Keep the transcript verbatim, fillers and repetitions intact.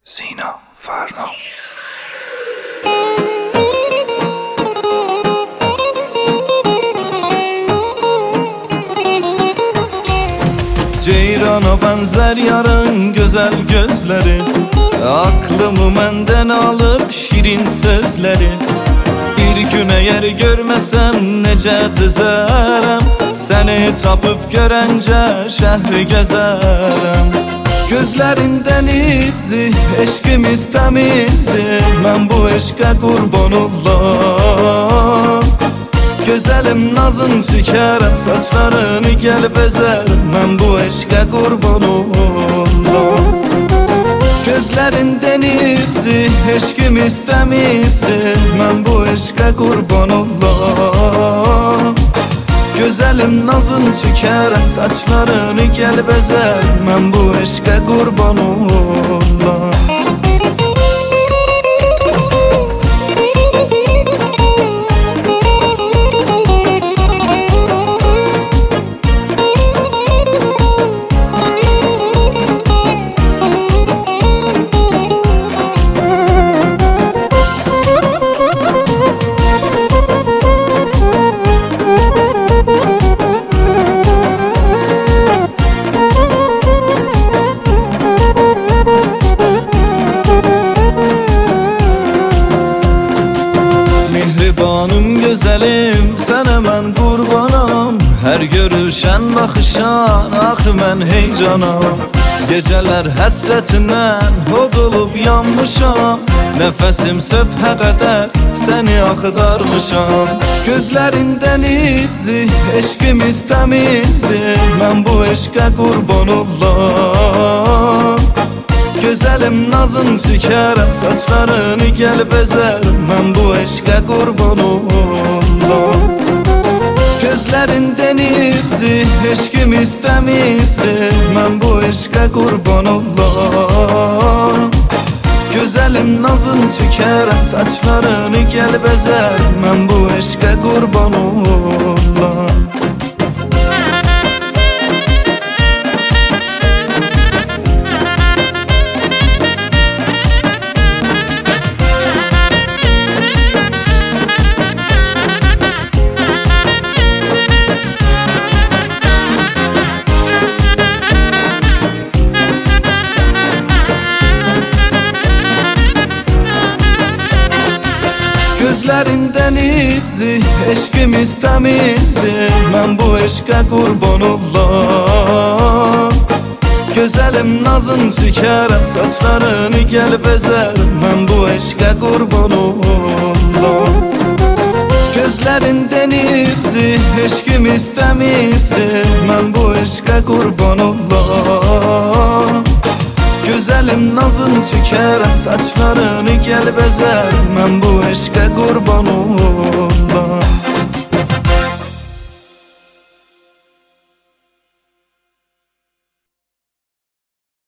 Sina Farno. Ceyrana benzer yarın güzel gözleri, aklımı menden alıp şirin sözleri. Bir gün eğer görmesem nece düzerem, seni tapıp görence şehri gezerem. Gözlerinden izi, eşkimiz temizdi, ben bu eşke kurban olam. Güzelim nazın çekerem, saçlarını gel bezerim, ben bu eşke kurban olam. Gözlerinden izi, eşkimiz temizdi, ben bu eşke kurban olam. Güzelim nazın çekerem, saçlarını gel bezerim, ben bu eşke kurban olam. Mehribanım güzelim, sana mən qurbanam. Her görüşen bakışan, ah mən heyecanam. Geceler həsretindən hod olub yanmışam. Nefesim söbhə qədər seni axtarmışam. Gözlerinden izi, eşkimiz temizdi, mən bu eşke qurban olam. Güzelim nazın çekerem, saçlarını gel bezerim, ben bu eşke kurban olam. Gözlerinden izi, eşkimiz temizdi, ben bu eşke kurban olam. Güzelim nazın çekerem, saçlarını gel bezerim, ben bu eşke kurban olam. Gözlerinden izi, eşkimiz temizdi, ben bu eşke kurban olam. Güzelim nazın çekerem, saçlarını gel bezerim, ben bu eşke kurban olam. Gözlerinden izi, eşkimiz temizdi, ben bu eşke kurban olam. Güzelim nazın çekerem, saçlarını gel bezerim, ben bu eşke kurban olam.